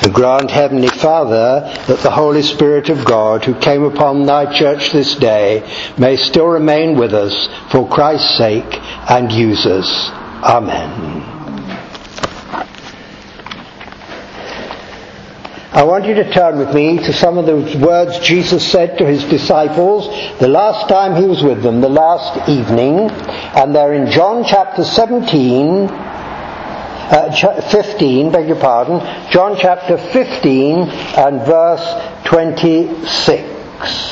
grant, Heavenly Father, that the Holy Spirit of God, who came upon thy church this day, may still remain with us for Christ's sake and use us. Amen. I want you to turn with me to some of the words Jesus said to his disciples the last time he was with them, the last evening, and they're in John chapter 15, John chapter 15 and verse 26.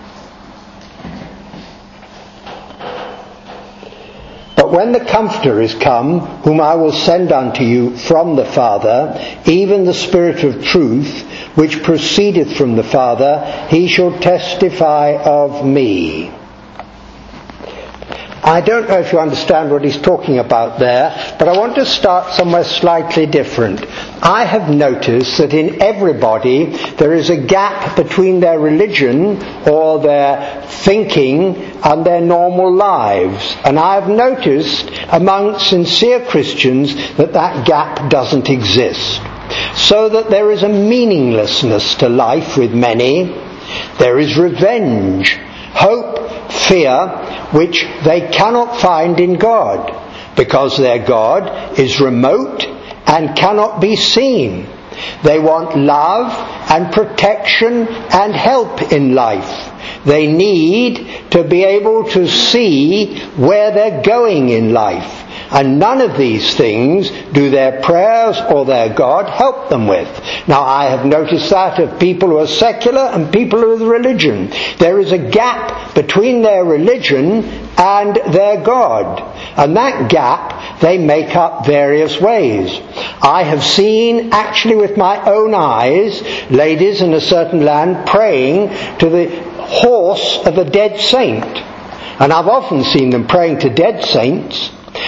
But when the Comforter is come, whom I will send unto you from the Father, even the Spirit of truth, which proceedeth from the Father, he shall testify of me. I don't know if you understand what he's talking about there, but I want to start somewhere slightly different. I have noticed that in everybody there is a gap between their religion or their thinking and their normal lives. And I have noticed among sincere Christians that gap doesn't exist. So that there is a meaninglessness to life with many. There is revenge, hope, fear, which they cannot find in God, because their God is remote and cannot be seen. They want love and protection and help in life. They need to be able to see where they're going in life. And none of these things do their prayers or their God help them with. Now, I have noticed that of people who are secular and people with religion. There is a gap between their religion and their God. And that gap they make up various ways. I have seen, actually with my own eyes, ladies in a certain land praying to the horse of a dead saint. And I've often seen them praying to dead saints.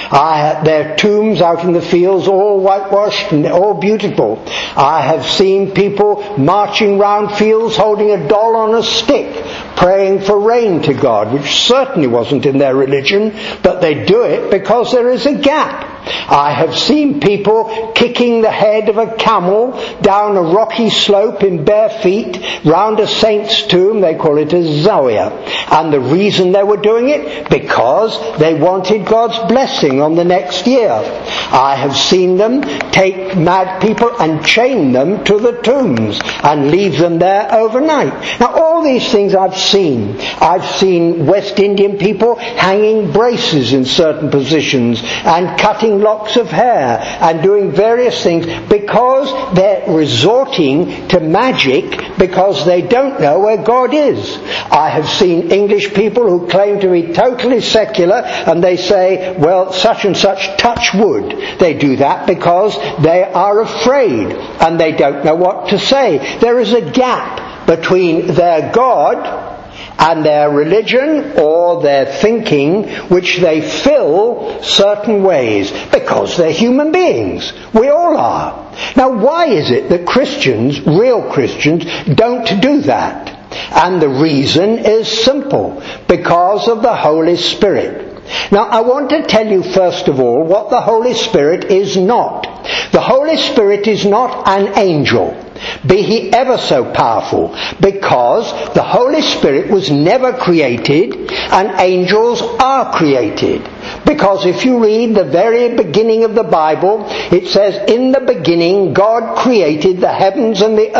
Their tombs out in the fields, all whitewashed and all beautiful. I have seen people marching round fields holding a doll on a stick, praying for rain to God, which certainly wasn't in their religion, but they do it because there is a gap. I have seen people kicking the head of a camel down a rocky slope in bare feet round a saint's tomb. They call it a zawiya. And the reason they were doing it? Because they wanted God's blessing on the next year. I have seen them take mad people and chain them to the tombs and leave them there overnight. Now, all these things I've seen. I've seen West Indian people hanging braces in certain positions and cutting locks of hair and doing various things because they're resorting to magic because they don't know where God is. I have seen English people who claim to be totally secular and they say, well, such and such touch wood. They do that because they are afraid and they don't know what to say. There is a gap between their God and their religion or their thinking, which they fill certain ways, because they're human beings. We all are. Now, why is it that Christians, real Christians, don't do that? And the reason is simple: because of the Holy Spirit. Now, I want to tell you first of all what the Holy Spirit is not. The Holy Spirit is not an angel, be he ever so powerful, because the Holy Spirit was never created and angels are created. Because if you read the very beginning of the Bible, it says, in the beginning God created the heavens and the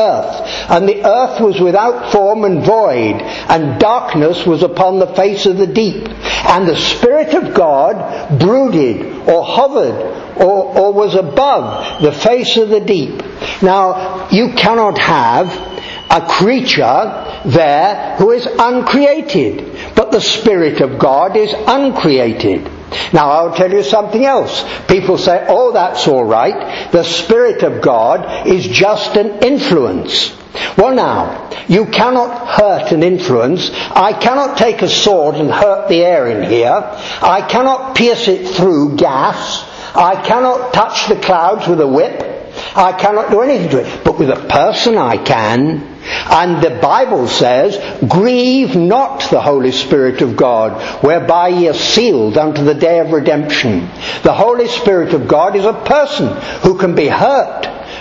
earth was without form and void, and darkness was upon the face of the deep. And the Spirit of God brooded or hovered or was above the face of the deep. Now, you cannot have a creature there who is uncreated, but the Spirit of God is uncreated. Now, I'll tell you something else. People say, oh, that's all right. The Spirit of God is just an influence. Well, now, you cannot hurt an influence. I cannot take a sword and hurt the air in here. I cannot pierce it through gas. I cannot touch the clouds with a whip. I cannot do anything to it. But with a person I can. And the Bible says, grieve not the Holy Spirit of God, whereby ye are sealed unto the day of redemption. The Holy Spirit of God is a person who can be hurt,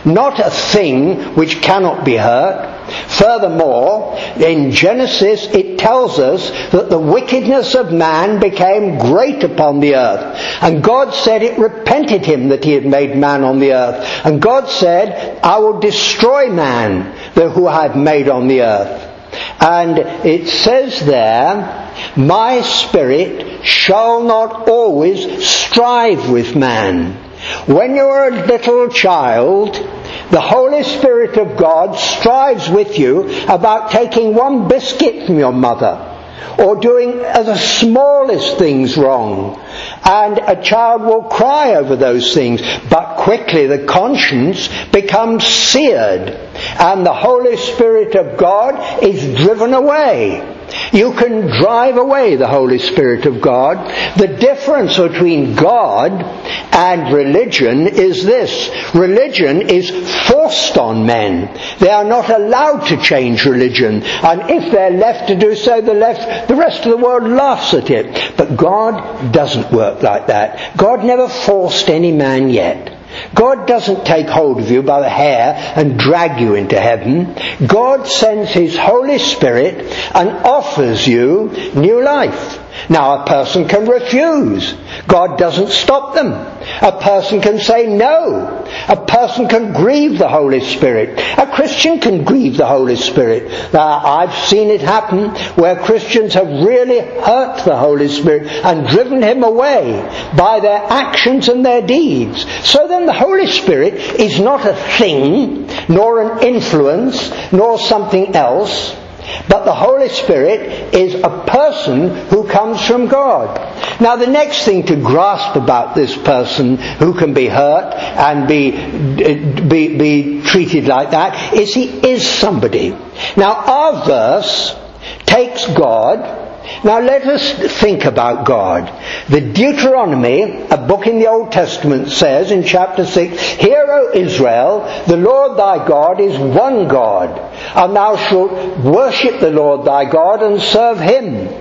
not a thing which cannot be hurt. Furthermore, in Genesis it tells us that the wickedness of man became great upon the earth. And God said it repented him that he had made man on the earth. And God said, I will destroy man who I have made on the earth. And it says there, my spirit shall not always strive with man. When you're a little child, the Holy Spirit of God strives with you about taking one biscuit from your mother, or doing the smallest things wrong. And a child will cry over those things, but quickly the conscience becomes seared, and the Holy Spirit of God is driven away. You can drive away the Holy Spirit of God. The difference between God and religion is this. Religion is forced on men. They are not allowed to change religion. And if they're left to do so, the rest of the world laughs at it. But God doesn't work like that. God never forced any man yet. God doesn't take hold of you by the hair and drag you into heaven. God sends His Holy Spirit and offers you new life. Now a person can refuse. God doesn't stop them. A person can say no. A person can grieve the Holy Spirit. A Christian can grieve the Holy Spirit. Now, I've seen it happen where Christians have really hurt the Holy Spirit and driven Him away by their actions and their deeds. So then the Holy Spirit is not a thing, nor an influence, nor something else. But the Holy Spirit is a person who comes from God. Now the next thing to grasp about this person who can be hurt and be treated like that is he is somebody. Now our verse takes God. Now let us think about God. The Deuteronomy, a book in the Old Testament, says in chapter 6, Hear, O Israel, the Lord thy God is one God, and thou shalt worship the Lord thy God and serve Him.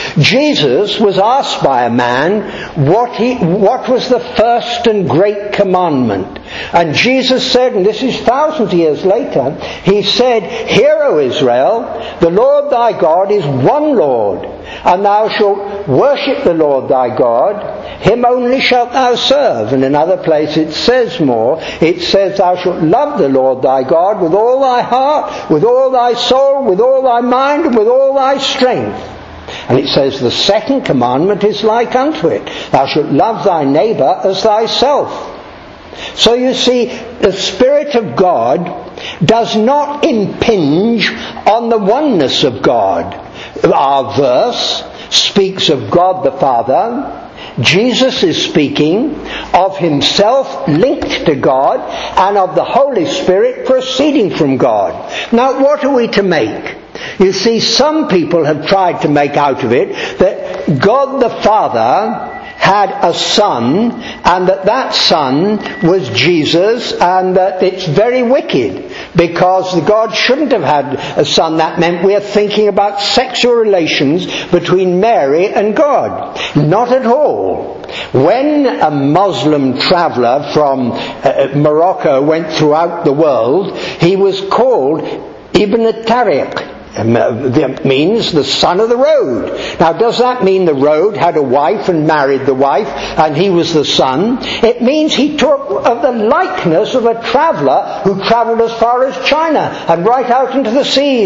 Jesus was asked by a man what was the first and great commandment. And Jesus said, and this is thousands of years later, He said, Hear, O Israel, the Lord thy God is one Lord, and thou shalt worship the Lord thy God, Him only shalt thou serve. And in another place it says more. It says, Thou shalt love the Lord thy God with all thy heart, with all thy soul, with all thy mind, and with all thy strength. And it says the second commandment is like unto it. Thou shalt love thy neighbour as thyself. So you see, the Spirit of God does not impinge on the oneness of God. Our verse speaks of God the Father. Jesus is speaking of Himself linked to God and of the Holy Spirit proceeding from God. Now what are we to make? You see, some people have tried to make out of it that God the Father had a son, and that son was Jesus, and that it's very wicked because God shouldn't have had a son. That meant we are thinking about sexual relations between Mary and God. Not at all. When a Muslim traveller from Morocco went throughout the world, he was called Ibn Tariq. That means the son of the road. Now does that mean the road had a wife and married the wife and he was the son? It means he took of the likeness of a traveller who travelled as far as China and right out into the seas,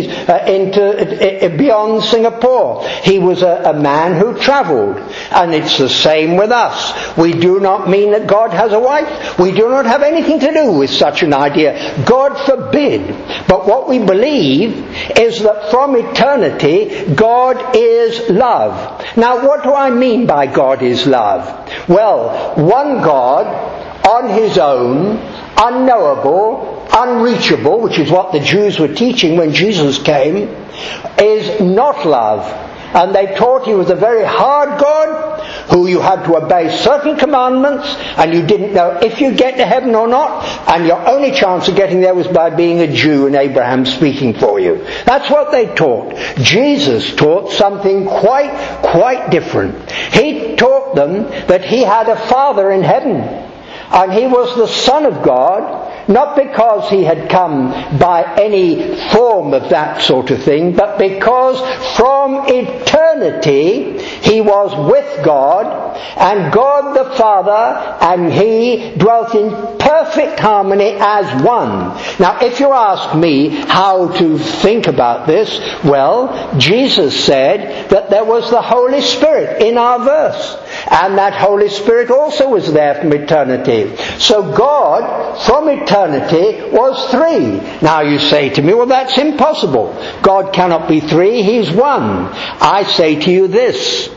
beyond Singapore. He was a man who travelled. And it's the same with us. We do not mean that God has a wife. We do not have anything to do with such an idea. God forbid. But what we believe is that from eternity, God is love. Now, what do I mean by God is love? Well, one God on His own, unknowable, unreachable, which is what the Jews were teaching when Jesus came, is not love. And they taught He was a very hard God who you had to obey certain commandments and you didn't know if you'd get to heaven or not, and your only chance of getting there was by being a Jew and Abraham speaking for you. That's what they taught. Jesus taught something quite different. He taught them that He had a Father in heaven and He was the Son of God not because he had come by any form of that sort of thing, but because from eternity he was with God, and God the Father and he dwelt in perfect harmony as one. Now, if you ask me how to think about this, well, Jesus said that there was the Holy Spirit in our verse, and that Holy Spirit also was there from eternity. So God, from eternity, was three. Now you say to me, well, that's impossible. God cannot be three, he's one. I say to you this: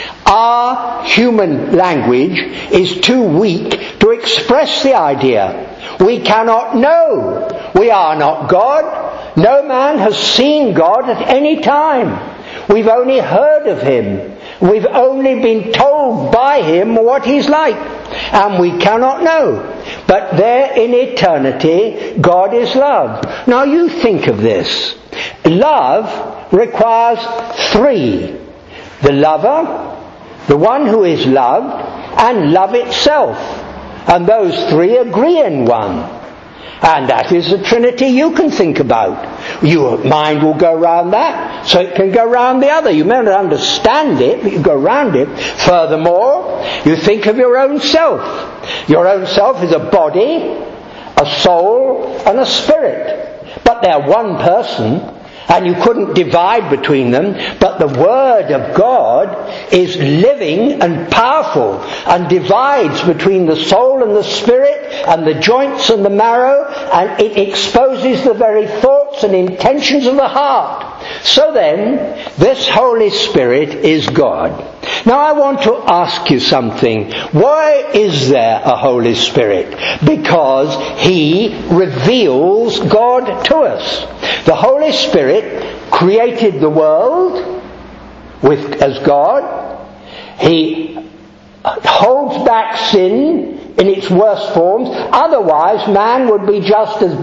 our human language is too weak to express the idea. We cannot know. We are not God. No man has seen God at any time. We've only heard of him. We've only been told by him what he's like. And we cannot know. But there in eternity, God is love. Now you think of this. Love requires three: the lover, the one who is loved, and love itself. And those three agree in one. And that is the Trinity you can think about. Your mind will go round that, so it can go round the other. You may not understand it, but you go round it. Furthermore, you think of your own self. Your own self is a body, a soul, and a spirit. But they're one person, and you couldn't divide between them. But the Word of God is living and powerful, and divides between the soul and the spirit, and the joints and the marrow, and it exposes the very thoughts and intentions of the heart. So then, this Holy Spirit is God. Now I want to ask you something. Why is there a Holy Spirit? Because he reveals God to us. The Holy Spirit created the world as God. He holds back sin in its worst forms. Otherwise, man would be just as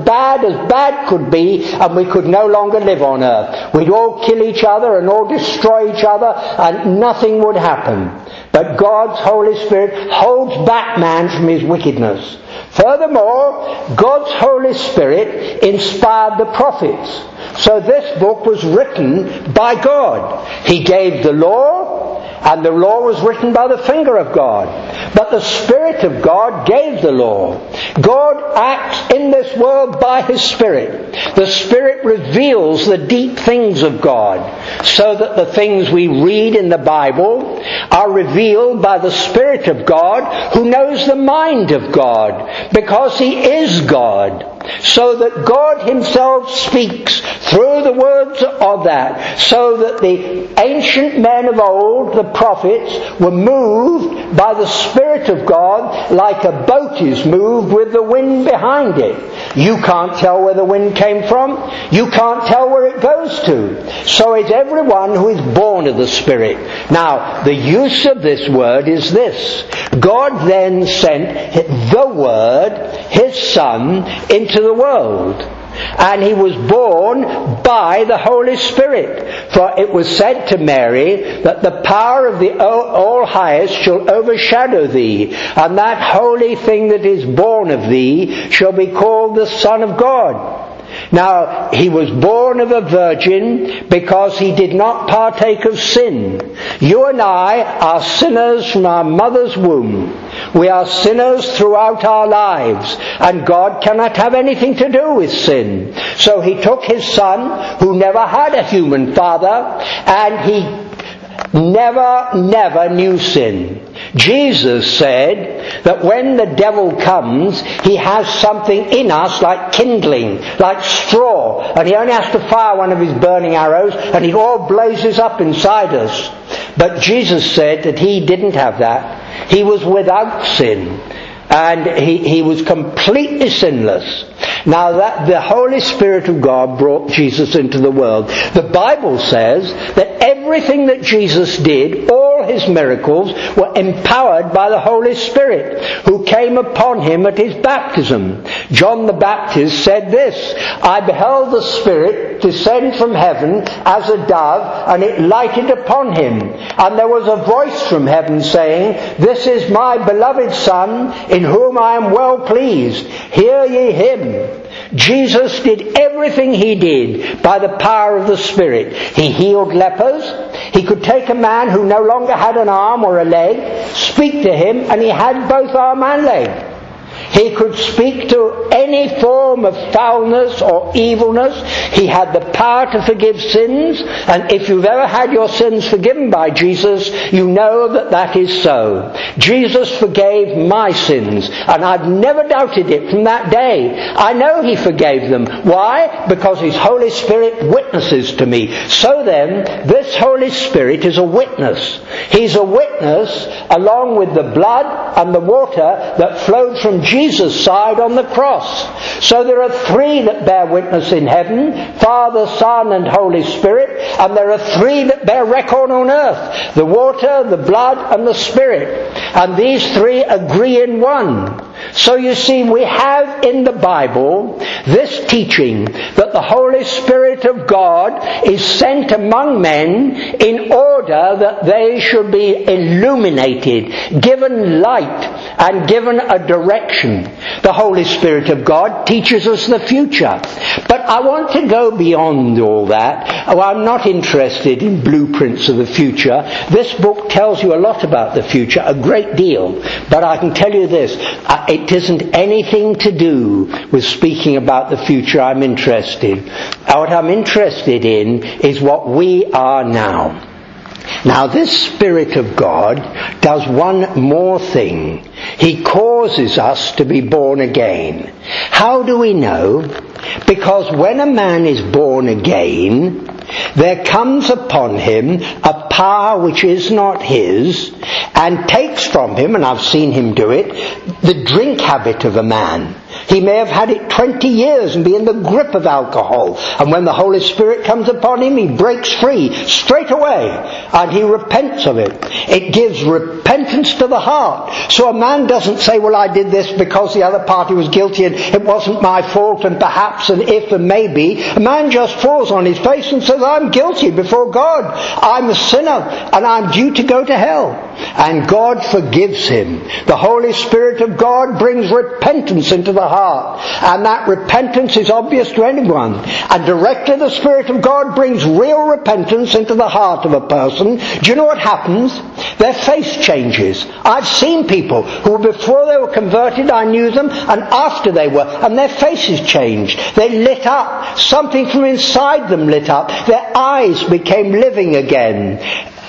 bad could be, and we could no longer live on earth. We'd all kill each other and all destroy each other, and nothing would happen. But God's Holy Spirit holds back man from his wickedness. Furthermore, God's Holy Spirit inspired the prophets. So this book was written by God. He gave the law, and the law was written by the finger of God. But the Spirit of God gave the law. God acts in this world by His Spirit. The Spirit reveals the deep things of God, so that the things we read in the Bible are revealed by the Spirit of God, who knows the mind of God, because He is God. So that God Himself speaks through the words of that, so that the ancient men of old, the prophets, were moved by the Spirit of God like a boat is moved with the wind behind it. You can't tell where the wind came from. You can't tell where it goes to. So is everyone who is born of the Spirit. Now, the use of this word is this. God then sent the Word, His Son, into the world. And He was born by the Holy Spirit. For it was said to Mary that the power of the All-Highest shall overshadow thee, and that holy thing that is born of thee shall be called the Son of God. Now, He was born of a virgin because He did not partake of sin. You and I are sinners from our mother's womb. We are sinners throughout our lives, and God cannot have anything to do with sin. So He took His Son, who never had a human father, and He never knew sin. Jesus said that when the devil comes, he has something in us like kindling, like straw, and he only has to fire one of his burning arrows and it all blazes up inside us. But Jesus said that He didn't have that. He was without sin, and he was completely sinless. Now that the Holy Spirit of God brought Jesus into the world. The Bible says that everything that Jesus did, all his miracles were empowered by the Holy Spirit, who came upon him at his baptism. John the Baptist said this, I beheld the Spirit descend from heaven as a dove, and it lighted upon him. And there was a voice from heaven saying, This is my beloved Son, in whom I am well pleased. Hear ye him. Jesus did everything he did by the power of the Spirit. He healed lepers. He could take a man who no longer had an arm or a leg, speak to him, and he had both arm and leg. He could speak to any form of foulness or evilness. He had the power to forgive sins, and if you've ever had your sins forgiven by Jesus, you know that that is so. Jesus forgave my sins, and I've never doubted it from that day. I know he forgave them. Why? Because his Holy Spirit witnesses to me. So then, this Holy Spirit is a witness. He's a witness along with the blood and the water that flowed from Jesus' side on the cross. So there are three that bear witness in heaven, Father, Son and Holy Spirit, and there are three that bear record on earth, the water, the blood and the Spirit. And these three agree in one. So you see, we have in the Bible this teaching that the Holy Spirit of God is sent among men in order that they should be illuminated, given light and given a direction. The Holy Spirit of God teaches us the future. But I want to go beyond all that. Oh, I'm not interested in blueprints of the future. This book tells you a lot about the future, a great deal. But I can tell you this, it isn't anything to do with speaking about the future I'm interested. What I'm interested in is what we are now. Now this Spirit of God does one more thing. He causes us to be born again. How do we know? Because when a man is born again, there comes upon him a power which is not his, and takes from him, and I've seen him do it, the drink habit of a man. He may have had it 20 years and be in the grip of alcohol. And when the Holy Spirit comes upon him, he breaks free straight away. And he repents of it. It gives repentance to the heart. So a man doesn't say, well, I did this because the other party was guilty and it wasn't my fault and perhaps and if and maybe. A man just falls on his face and says, I'm guilty before God. I'm a sinner and I'm due to go to hell. And God forgives him. The Holy Spirit of God brings repentance into the heart. And that repentance is obvious to anyone. And directly the Spirit of God brings real repentance into the heart of a person. Do you know what happens? Their face changes. I've seen people who before they were converted, I knew them, and after they were, and their faces changed. They lit up. Something from inside them lit up. Their eyes became living again.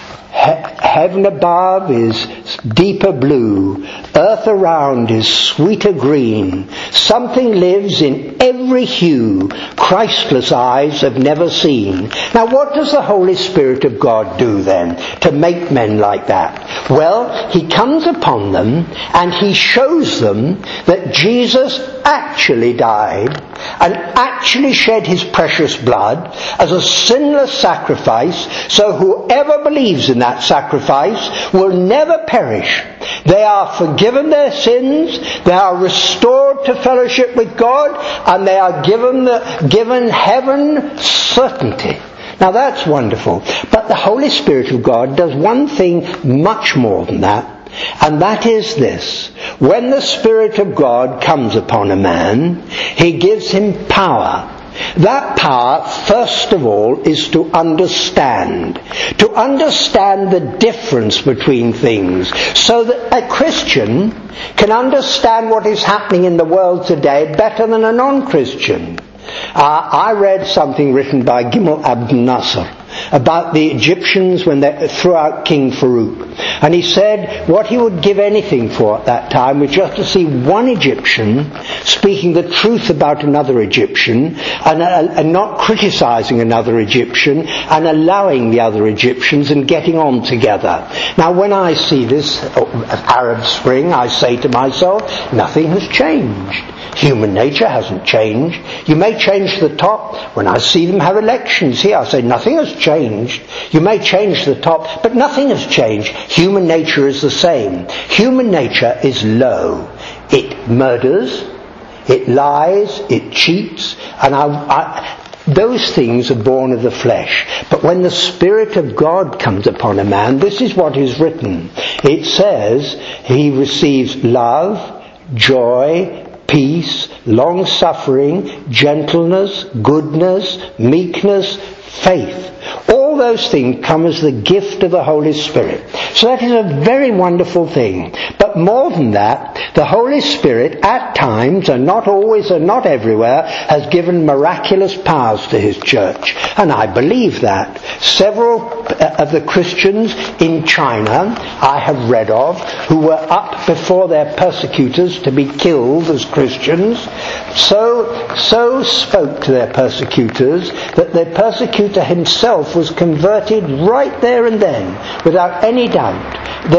Heaven above is deeper blue. Earth around is sweeter green. Something lives in every hue Christless eyes have never seen. Now what does the Holy Spirit of God do then to make men like that? Well, he comes upon them and he shows them that Jesus actually died and actually shed his precious blood as a sinless sacrifice, so whoever believes in that sacrifice will never perish. They are forgiven their sins, they are restored to fellowship with God, and they are given heaven certainty. Now that's wonderful. But the Holy Spirit of God does one thing much more than that. And that is this. When the Spirit of God comes upon a man, he gives him power. That power, first of all, is to understand. To understand the difference between things. So that a Christian can understand what is happening in the world today better than a non-Christian. I read something written by Gamal Abdel Nasser about the Egyptians when they threw out King Farouk. And he said what he would give anything for at that time was just to see one Egyptian speaking the truth about another Egyptian and not criticizing another Egyptian and allowing the other Egyptians and getting on together. Now when I see this Arab Spring, I say to myself, nothing has changed. Human nature hasn't changed. You may change the top. When I see them have elections here, I say nothing has changed. You may change the top, but nothing has changed. Human nature is the same. Human nature is low. It murders, it lies, it cheats, and those things are born of the flesh. But when the Spirit of God comes upon a man, this is what is written. It says he receives love, joy, peace, long-suffering, gentleness, goodness, meekness, faith. All those things come as the gift of the Holy Spirit. So that is a very wonderful thing. But more than that, the Holy Spirit at times, and not always and not everywhere, has given miraculous powers to His church. And I believe that. Several of the Christians in China I have read of, who were up before their persecutors to be killed as Christians, so spoke to their persecutors that their persecutor himself was converted right there and then, without any doubt.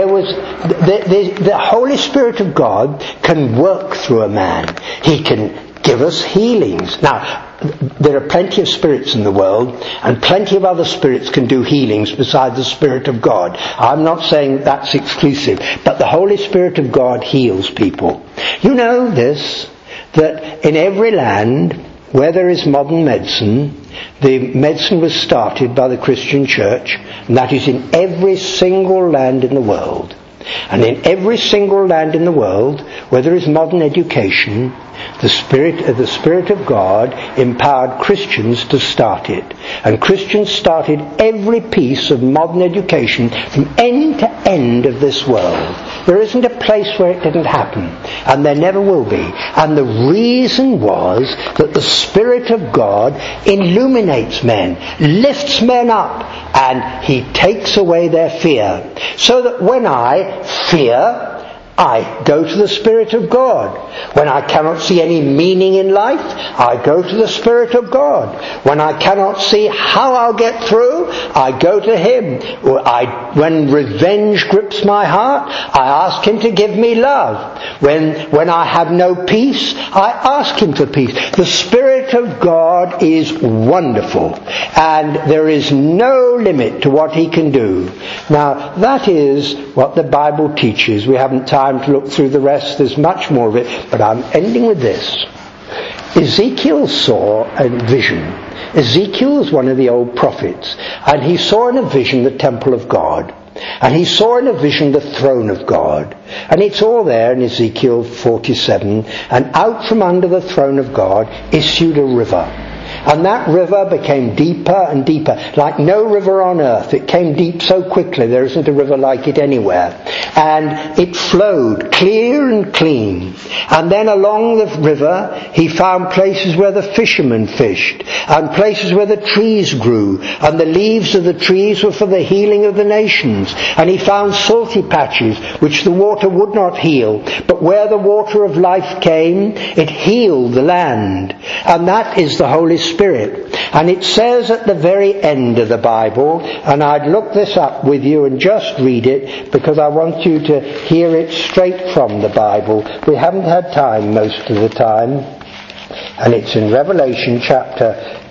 The Holy Spirit of God can work through a man. He can give us healings. Now, there are plenty of spirits in the world, and plenty of other spirits can do healings besides the Spirit of God. I'm not saying that's exclusive, but the Holy Spirit of God heals people. You know this, that in every land where there is modern medicine, the medicine was started by the Christian church, and that is in every single land in the world. And in every single land in the world where there is modern education, the Spirit of God empowered Christians to start it. And Christians started every piece of modern education from end to end of this world. There isn't a place where it didn't happen, and there never will be. And the reason was that the Spirit of God illuminates men, lifts men up, and He takes away their fear. So that when I fear, I go to the Spirit of God. When I cannot see any meaning in life, I go to the Spirit of God. When I cannot see how I'll get through, I go to Him. When revenge grips my heart, I ask Him to give me love. When I have no peace, I ask Him for peace. The Spirit of God is wonderful, and there is no limit to what He can do. Now, that is what the Bible teaches. We haven't time to look through the rest. There's much more of it, but I'm ending with this. Ezekiel saw a vision. Ezekiel was one of the old prophets, and he saw in a vision the temple of God, and he saw in a vision the throne of God, and it's all there in Ezekiel 47. And out from under the throne of God issued a river. And that river became deeper and deeper, like no river on earth. It came deep so quickly, there isn't a river like it anywhere. And it flowed clear and clean. And then along the river, he found places where the fishermen fished, and places where the trees grew, and the leaves of the trees were for the healing of the nations. And he found salty patches, which the water would not heal, but where the water of life came, it healed the land. And that is the Holy Spirit. And it says at the very end of the Bible, and I'd look this up with you and just read it because I want you to hear it straight from the Bible. We haven't had time most of the time. And it's in Revelation chapter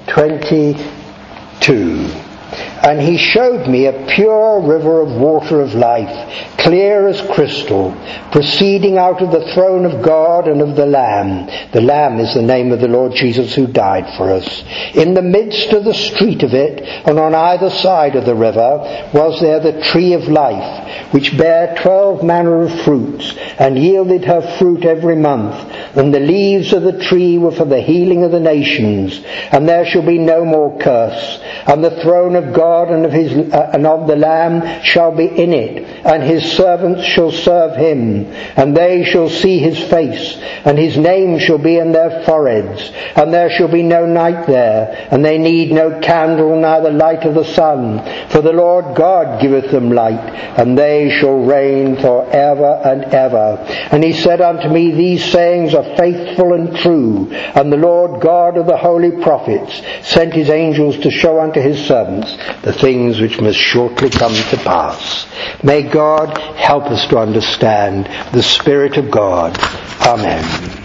22. And he showed me a pure river of water of life, clear as crystal, proceeding out of the throne of God and of the Lamb. The Lamb is the name of the Lord Jesus who died for us. In the midst of the street of it, and on either side of the river, was there the tree of life, which bare 12 manner of fruits, and yielded her fruit every month. And the leaves of the tree were for the healing of the nations. And there shall be no more curse. And the throne of God and of the Lamb shall be in it, and His servants shall serve Him, and they shall see His face, and His name shall be in their foreheads. And there shall be no night there, and they need no candle, neither light of the sun, for the Lord God giveth them light, and they shall reign for ever and ever. And He said unto me, These sayings are faithful and true, and the Lord God of the holy prophets sent His angels to show unto His servants the things which must shortly come to pass. May God help us to understand the Spirit of God. Amen.